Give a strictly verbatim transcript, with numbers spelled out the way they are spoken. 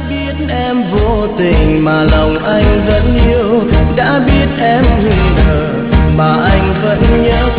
biết em vô tình mà lòng anh vẫn yêu, đã biết em nghi ngờ mà anh vẫn nhớ